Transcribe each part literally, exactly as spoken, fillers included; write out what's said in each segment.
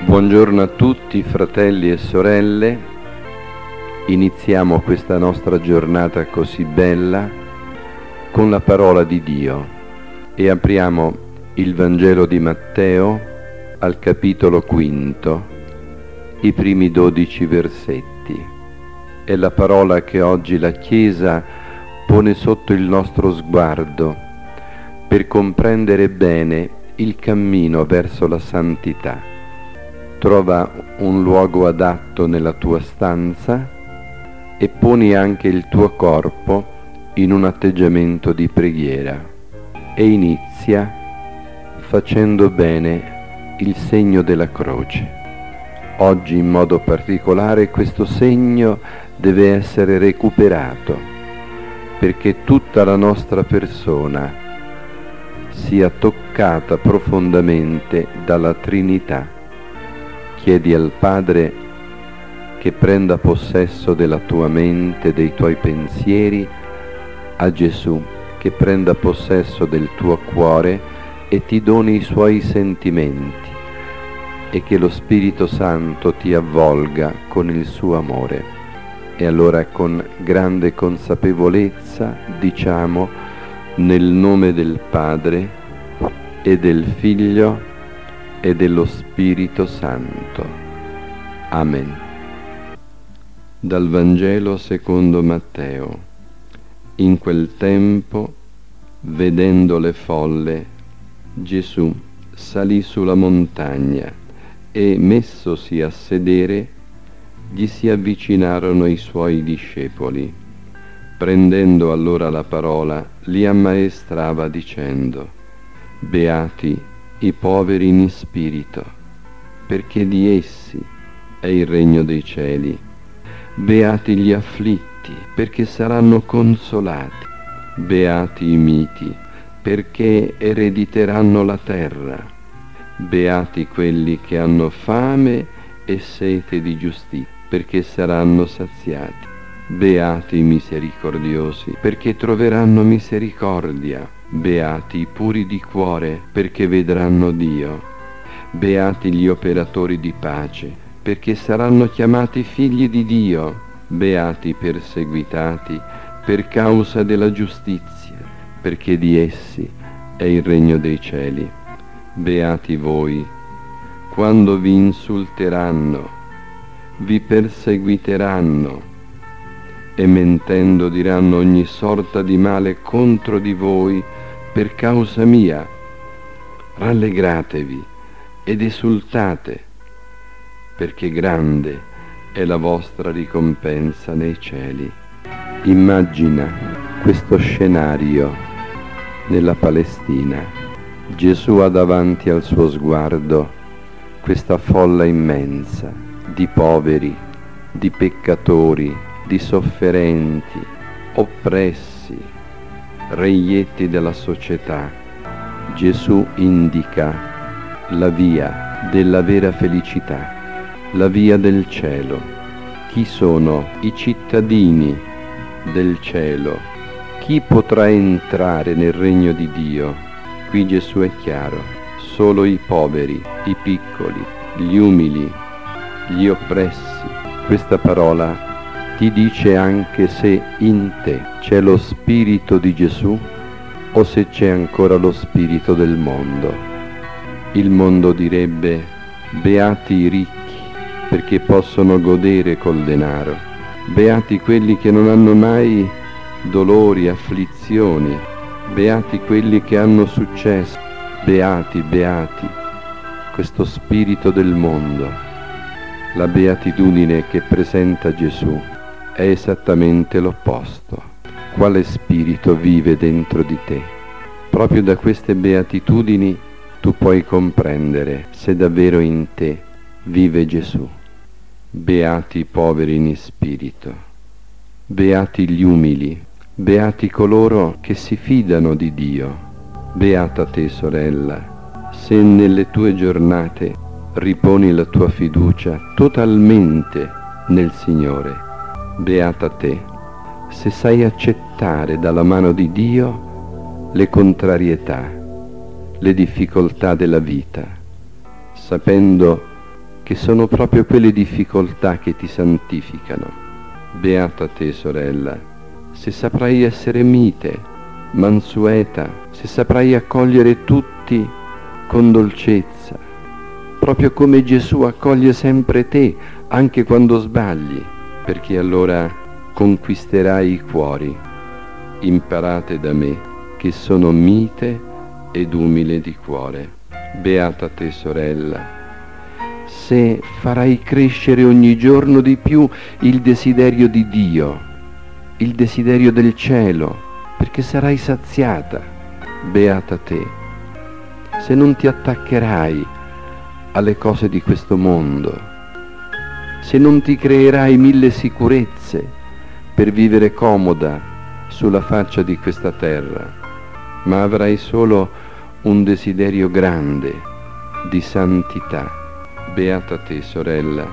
Buongiorno a tutti fratelli e sorelle, iniziamo questa nostra giornata così bella con la parola di Dio e apriamo il Vangelo di Matteo al capitolo quinto, i primi dodici versetti. È la parola che oggi la Chiesa pone sotto il nostro sguardo per comprendere bene il cammino verso la santità. Trova un luogo adatto nella tua stanza e poni anche il tuo corpo in un atteggiamento di preghiera e inizia facendo bene il segno della croce. Oggi in modo particolare questo segno deve essere recuperato perché tutta la nostra persona sia toccata profondamente dalla Trinità. Chiedi al Padre che prenda possesso della tua mente, dei tuoi pensieri, a Gesù che prenda possesso del tuo cuore e ti doni i suoi sentimenti e che lo Spirito Santo ti avvolga con il suo amore. E allora con grande consapevolezza diciamo: nel nome del Padre e del Figlio e dello Spirito Santo. Amen. Dal Vangelo secondo Matteo. In quel tempo, vedendo le folle, Gesù salì sulla montagna e, messosi a sedere, gli si avvicinarono i suoi discepoli. Prendendo allora la parola, li ammaestrava dicendo: Beati i poveri in spirito, perché di essi è il regno dei cieli. Beati gli afflitti, perché saranno consolati. Beati i miti, perché erediteranno la terra. Beati quelli che hanno fame e sete di giustizia, perché saranno saziati. Beati i misericordiosi, perché troveranno misericordia. Beati i puri di cuore, perché vedranno Dio. Beati gli operatori di pace, perché saranno chiamati figli di Dio. Beati i perseguitati per causa della giustizia, perché di essi è il regno dei cieli. Beati voi, quando vi insulteranno, vi perseguiteranno e mentendo diranno ogni sorta di male contro di voi per causa mia. Rallegratevi ed esultate, perché grande è la vostra ricompensa nei cieli. Immagina questo scenario nella Palestina. Gesù ha davanti al suo sguardo questa folla immensa di poveri, di peccatori, di sofferenti, oppressi, reietti della società. Gesù indica la via della vera felicità, la via del cielo. Chi sono i cittadini del cielo? Chi potrà entrare nel regno di Dio? Qui Gesù è chiaro: solo i poveri, i piccoli, gli umili, gli oppressi. Questa parola ti dice anche se in te c'è lo spirito di Gesù o se c'è ancora lo spirito del mondo. Il mondo direbbe: beati i ricchi, perché possono godere col denaro. Beati quelli che non hanno mai dolori, afflizioni. Beati quelli che hanno successo. Beati, beati. Questo spirito del mondo. La beatitudine che presenta Gesù è esattamente l'opposto. Quale spirito vive dentro di te? Proprio da queste beatitudini tu puoi comprendere se davvero in te vive Gesù. Beati i poveri in spirito, beati gli umili, beati coloro che si fidano di Dio. Beata te, sorella, se nelle tue giornate riponi la tua fiducia totalmente nel Signore. Beata te, se sai accettare dalla mano di Dio le contrarietà, le difficoltà della vita, sapendo che sono proprio quelle difficoltà che ti santificano. Beata te, sorella, se saprai essere mite, mansueta, se saprai accogliere tutti con dolcezza, proprio come Gesù accoglie sempre te, anche quando sbagli, perché allora conquisterai i cuori. Imparate da me, che sono mite ed umile di cuore. Beata te, sorella, se farai crescere ogni giorno di più il desiderio di Dio, il desiderio del cielo, perché sarai saziata. Beata te, se non ti attaccherai alle cose di questo mondo, se non ti creerai mille sicurezze per vivere comoda sulla faccia di questa terra, ma avrai solo un desiderio grande di santità. Beata te, sorella,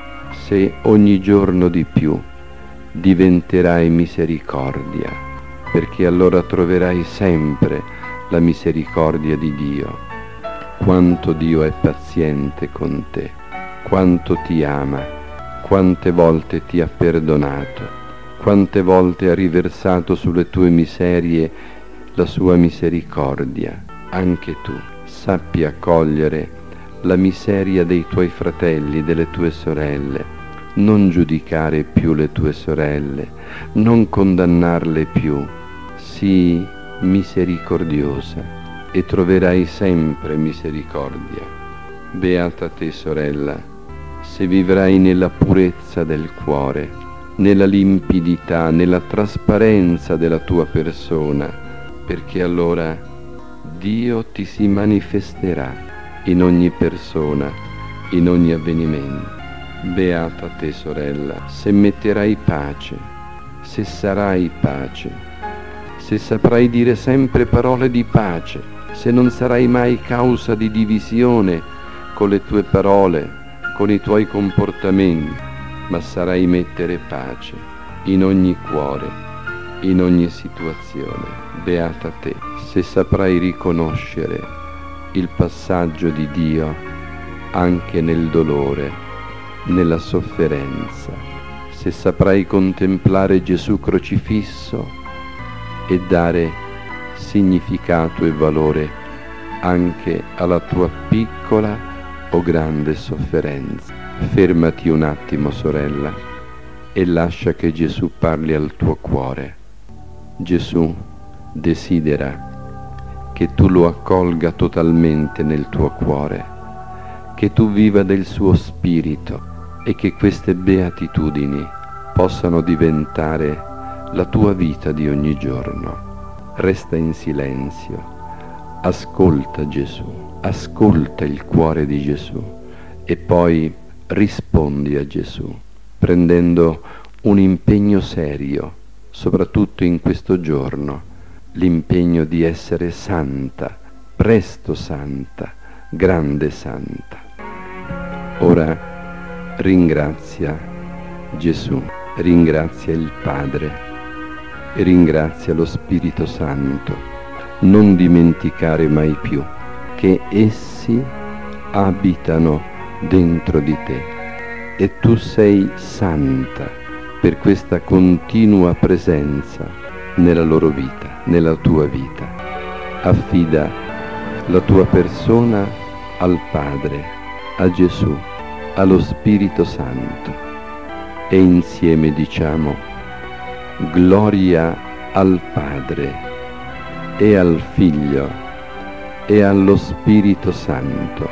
se ogni giorno di più diventerai misericordia, perché allora troverai sempre la misericordia di Dio. Quanto Dio è paziente con te, quanto ti ama, quante volte ti ha perdonato, quante volte ha riversato sulle tue miserie la sua misericordia. Anche tu sappi accogliere la miseria dei tuoi fratelli, delle tue sorelle, non giudicare più le tue sorelle, non condannarle più. Sii misericordiosa e troverai sempre misericordia. Beata te, sorella, se vivrai nella purezza del cuore, nella limpidità, nella trasparenza della tua persona, perché allora Dio ti si manifesterà in ogni persona, in ogni avvenimento. Beata te, sorella, se metterai pace, se sarai pace, se saprai dire sempre parole di pace, se non sarai mai causa di divisione con le tue parole, con i tuoi comportamenti, ma sarai mettere pace in ogni cuore, in ogni situazione. Beata te, se saprai riconoscere il passaggio di Dio anche nel dolore, nella sofferenza, se saprai contemplare Gesù crocifisso e dare significato e valore anche alla tua piccola o grande sofferenza. Fermati un attimo, sorella, e lascia che Gesù parli al tuo cuore. Gesù desidera che tu lo accolga totalmente nel tuo cuore, che tu viva del suo spirito e che queste beatitudini possano diventare la tua vita di ogni giorno. Resta in silenzio, ascolta Gesù, ascolta il cuore di Gesù e poi rispondi a Gesù, prendendo un impegno serio, soprattutto in questo giorno, l'impegno di essere santa, presto santa, grande santa. Ora ringrazia Gesù, ringrazia il Padre e ringrazia lo Spirito Santo. Non dimenticare mai più che essi abitano dentro di te e tu sei santa per questa continua presenza nella loro vita, nella tua vita. Affida la tua persona al Padre, a Gesù, allo Spirito Santo e insieme diciamo: gloria al Padre e al Figlio e allo Spirito Santo,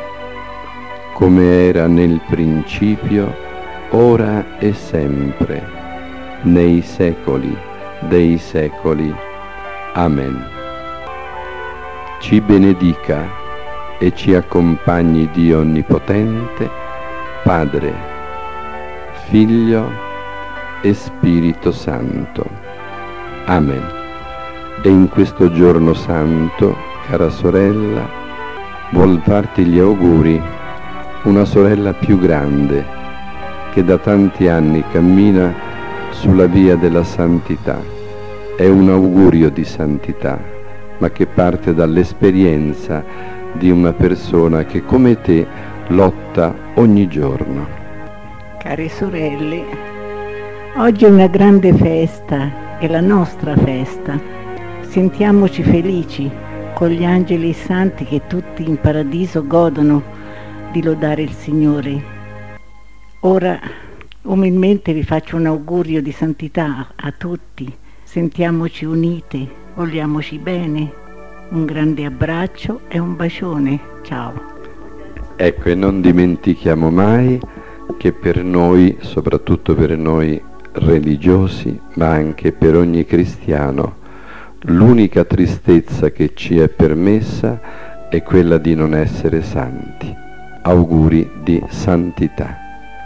come era nel principio, ora e sempre, nei secoli dei secoli. Amen. Ci benedica e ci accompagni Dio Onnipotente, Padre, Figlio e Spirito Santo. Amen. E in questo giorno santo, cara sorella, vuol farti gli auguri una sorella più grande che da tanti anni cammina sulla via della santità. È un augurio di santità, ma che parte dall'esperienza di una persona che come te lotta ogni giorno. Care sorelle, oggi è una grande festa, è la nostra festa. Sentiamoci felici con gli angeli e i santi che tutti in paradiso godono di lodare il Signore. Ora umilmente vi faccio un augurio di santità a tutti. Sentiamoci unite, vogliamoci bene. Un grande abbraccio e un bacione. Ciao. Ecco, e non dimentichiamo mai che per noi, soprattutto per noi religiosi, ma anche per ogni cristiano, l'unica tristezza che ci è permessa è quella di non essere santi. Auguri di santità.